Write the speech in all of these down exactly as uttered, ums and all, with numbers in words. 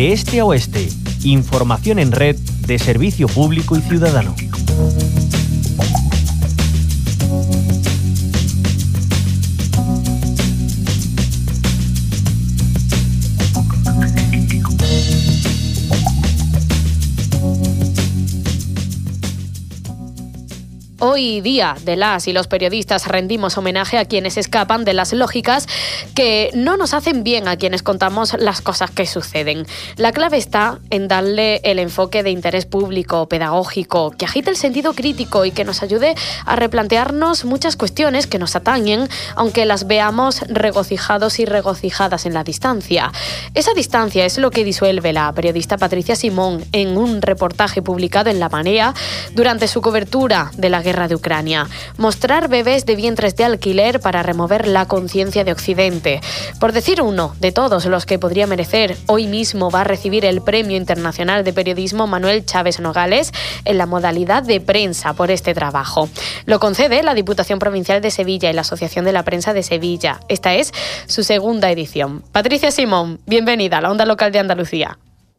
De este a oeste, información en red de servicio público y ciudadano. Hoy día de las y los periodistas rendimos homenaje a quienes escapan de las lógicas que no nos hacen bien a quienes contamos las cosas que suceden. La clave está en darle el enfoque de interés público, pedagógico, que agite el sentido crítico y que nos ayude a replantearnos muchas cuestiones que nos atañen, aunque las veamos regocijados y regocijadas en la distancia. Esa distancia es lo que disuelve la periodista Patricia Simón en un reportaje publicado en La Marea durante su cobertura de la guerra de Ucrania. Mostrar bebés de vientres de alquiler para remover la conciencia de Occidente. Por decir uno de todos los que podría merecer, hoy mismo va a recibir el Premio Internacional de Periodismo Manuel Chávez Nogales en la modalidad de prensa por este trabajo. Lo concede la Diputación Provincial de Sevilla y la Asociación de la Prensa de Sevilla. Esta es su segunda edición. Patricia Simón, bienvenida a la Onda Local de Andalucía.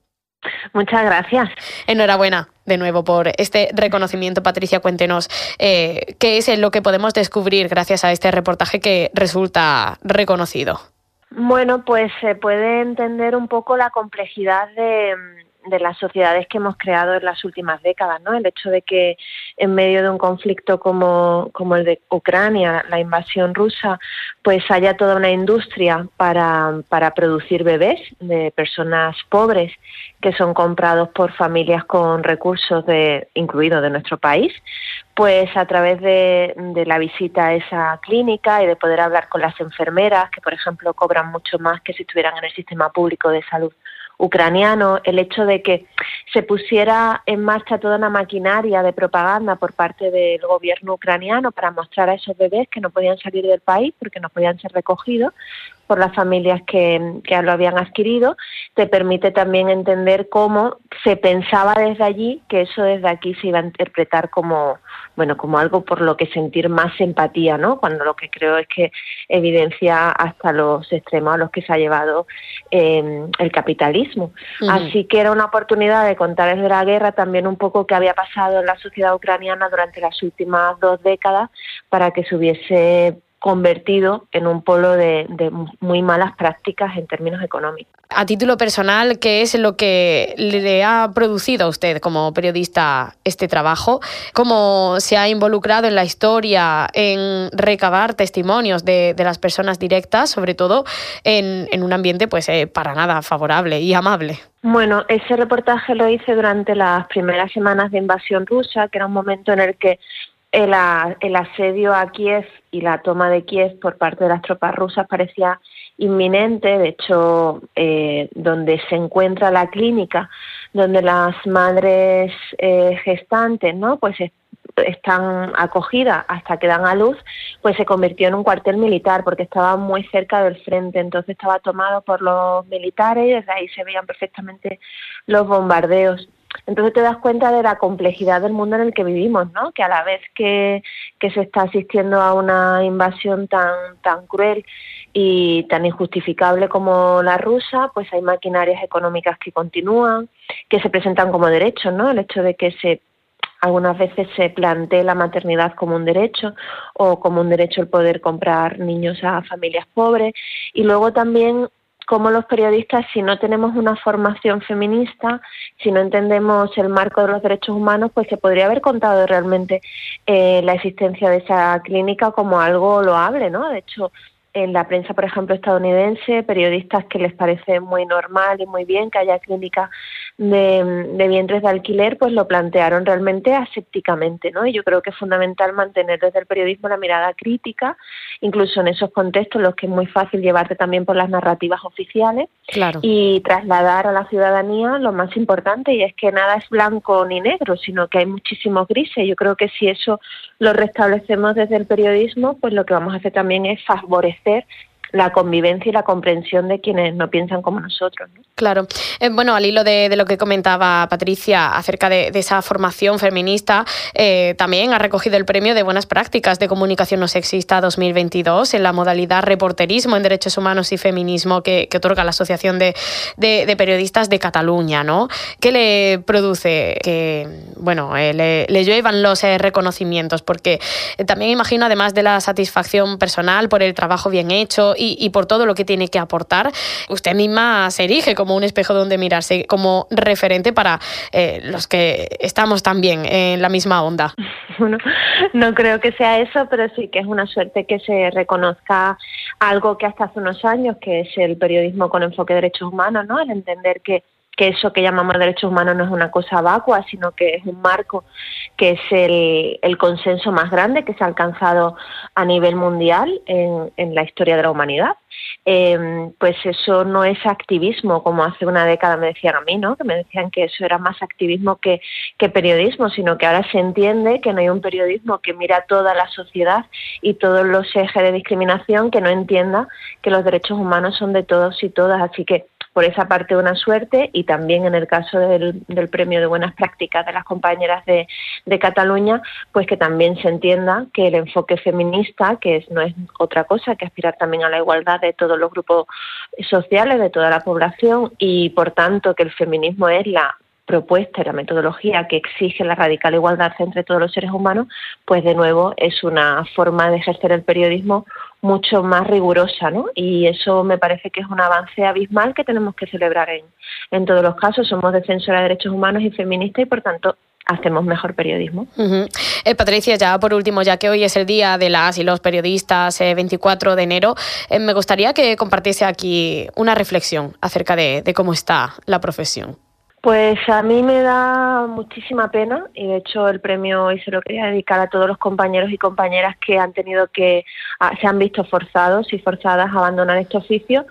Muchas gracias. Enhorabuena de nuevo por este reconocimiento. Patricia, cuéntenos eh, qué es lo que podemos descubrir gracias a este reportaje que resulta reconocido. Bueno, pues se puede entender un poco la complejidad de, de las sociedades que hemos creado en las últimas décadas, ¿no? El hecho de que en medio de un conflicto como, como el de Ucrania, la invasión rusa, pues haya toda una industria para, para producir bebés de personas pobres que son comprados por familias con recursos, de, incluidos de nuestro país, pues a través de, de la visita a esa clínica y de poder hablar con las enfermeras, que por ejemplo cobran mucho más que si estuvieran en el sistema público de salud ucraniano, el hecho de que se pusiera en marcha toda una maquinaria de propaganda por parte del gobierno ucraniano para mostrar a esos bebés que no podían salir del país porque no podían ser recogidos por las familias que, que lo habían adquirido, te permite también entender cómo se pensaba desde allí que eso desde aquí se iba a interpretar como, bueno, como algo por lo que sentir más empatía, ¿no? Cuando lo que creo es que evidencia hasta los extremos a los que se ha llevado eh, el capitalismo. Uh-huh. Así que era una oportunidad de contar desde la guerra también un poco qué había pasado en la sociedad ucraniana durante las últimas dos décadas para que se hubiese convertido en un polo de, de muy malas prácticas en términos económicos. A título personal, ¿qué es lo que le ha producido a usted como periodista este trabajo? ¿Cómo se ha involucrado en la historia, en recabar testimonios de, de las personas directas, sobre todo en, en un ambiente pues eh, para nada favorable y amable? Bueno, ese reportaje lo hice durante las primeras semanas de invasión rusa, que era un momento en el que El, el asedio a Kiev y la toma de Kiev por parte de las tropas rusas parecía inminente. De hecho, eh, donde se encuentra la clínica, donde las madres eh, gestantes, ¿no? pues es, están acogidas hasta que dan a luz, pues se convirtió en un cuartel militar porque estaba muy cerca del frente, entonces estaba tomado por los militares y desde ahí se veían perfectamente los bombardeos. Entonces te das cuenta de la complejidad del mundo en el que vivimos, ¿no? Que a la vez que, que se está asistiendo a una invasión tan, tan cruel y tan injustificable como la rusa, pues hay maquinarias económicas que continúan, que se presentan como derechos, ¿no? El hecho de que se algunas veces se plantee la maternidad como un derecho o como un derecho el poder comprar niños a familias pobres. Y luego también como los periodistas, si no tenemos una formación feminista, si no entendemos el marco de los derechos humanos, pues se podría haber contado realmente eh, la existencia de esa clínica como algo loable, ¿no? De hecho, en la prensa, por ejemplo, estadounidense, periodistas que les parece muy normal y muy bien que haya clínicas de, de vientres de alquiler, pues lo plantearon realmente asépticamente, ¿no? Y yo creo que es fundamental mantener desde el periodismo la mirada crítica, incluso en esos contextos en los que es muy fácil llevarte también por las narrativas oficiales, claro, y trasladar a la ciudadanía lo más importante, y es que nada es blanco ni negro, sino que hay muchísimos grises. Yo creo que si eso lo restablecemos desde el periodismo, pues lo que vamos a hacer también es favorecer la convivencia y la comprensión de quienes no piensan como nosotros, ¿no? Claro. Eh, bueno, al hilo de, de lo que comentaba Patricia acerca de, de esa formación feminista, eh, también ha recogido el Premio de Buenas Prácticas de Comunicación No Sexista dos mil veintidós en la modalidad Reporterismo en Derechos Humanos y Feminismo que, que otorga la Asociación de, de, de Periodistas de Cataluña, ¿no? ¿Qué le produce que, bueno, eh, le, le lluevan los eh, reconocimientos? Porque eh, también imagino, además de la satisfacción personal por el trabajo bien hecho y, y por todo lo que tiene que aportar, usted misma se erige como un espejo donde mirarse, como referente para eh, los que estamos también en la misma onda. Bueno, no creo que sea eso, pero sí que es una suerte que se reconozca algo que hasta hace unos años, que es el periodismo con enfoque de derechos humanos, ¿no? El entender que que eso que llamamos derechos humanos no es una cosa vacua, sino que es un marco que es el, el consenso más grande que se ha alcanzado a nivel mundial en, en la historia de la humanidad. Eh, pues eso no es activismo, como hace una década me decían a mí, ¿no? Que me decían que eso era más activismo que, que periodismo, sino que ahora se entiende que no hay un periodismo que mira toda la sociedad y todos los ejes de discriminación que no entienda que los derechos humanos son de todos y todas, así que por esa parte una suerte, y también en el caso del, del Premio de Buenas Prácticas de las compañeras de, de Cataluña, pues que también se entienda que el enfoque feminista, que es, no es otra cosa que aspirar también a la igualdad de todos los grupos sociales, de toda la población, y por tanto que el feminismo es la propuesta y la metodología que exige la radical igualdad entre todos los seres humanos, pues de nuevo es una forma de ejercer el periodismo mucho más rigurosa, ¿no? Y eso me parece que es un avance abismal que tenemos que celebrar en, en todos los casos. Somos defensoras de derechos humanos y feministas y, por tanto, hacemos mejor periodismo. Uh-huh. Eh, Patricia, ya por último, ya que hoy es el Día de las y los Periodistas, eh, veinticuatro de enero, eh, me gustaría que compartiese aquí una reflexión acerca de, de cómo está la profesión. Pues a mí me da muchísima pena, y de hecho el premio hoy se lo quería dedicar a todos los compañeros y compañeras que han tenido que, a, se han visto forzados y forzadas a abandonar este oficio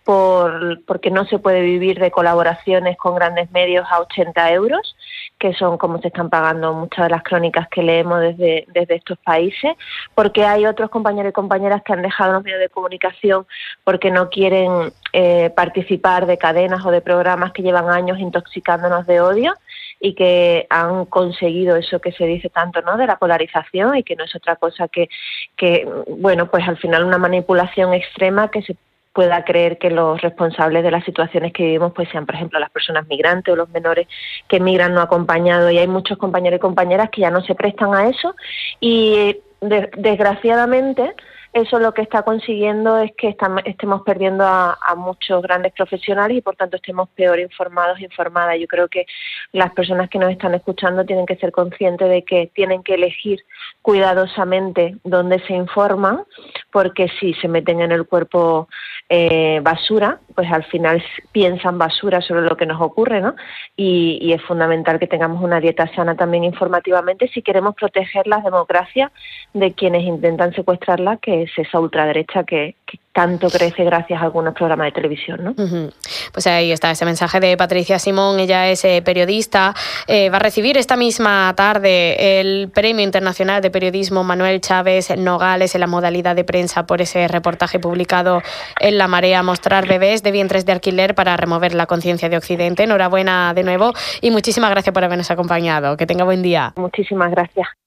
por, porque no se puede vivir de colaboraciones con grandes medios a ochenta euros, que son como se están pagando muchas de las crónicas que leemos desde, desde estos países, porque hay otros compañeros y compañeras que han dejado los medios de comunicación porque no quieren eh, participar de cadenas o de programas que llevan años intoxicándonos de odio y que han conseguido eso que se dice tanto, ¿no?, de la polarización, y que no es otra cosa que, que bueno, pues al final una manipulación extrema que se pueda creer que los responsables de las situaciones que vivimos pues sean, por ejemplo, las personas migrantes o los menores que migran no acompañados, y hay muchos compañeros y compañeras que ya no se prestan a eso, y de, desgraciadamente eso lo que está consiguiendo es que estamos, estemos perdiendo a, a muchos grandes profesionales y por tanto estemos peor informados e informadas. Yo creo que las personas que nos están escuchando tienen que ser conscientes de que tienen que elegir cuidadosamente dónde se informan, porque si se meten en el cuerpo eh, basura, pues al final piensan basura sobre lo que nos ocurre, ¿no? Y, y es fundamental que tengamos una dieta sana también informativamente si queremos proteger las democracias de quienes intentan secuestrarla, que es esa ultraderecha que, que tanto crece gracias a algunos programas de televisión, ¿no? Uh-huh. Pues ahí está ese mensaje de Patricia Simón. Ella es eh, periodista, eh, va a recibir esta misma tarde el Premio Internacional de Periodismo Manuel Chávez Nogales en la modalidad de prensa por ese reportaje publicado en La Marea, Mostrar bebés de vientres de alquiler para remover la conciencia de Occidente. Enhorabuena de nuevo y muchísimas gracias por habernos acompañado. Que tenga buen día. Muchísimas gracias.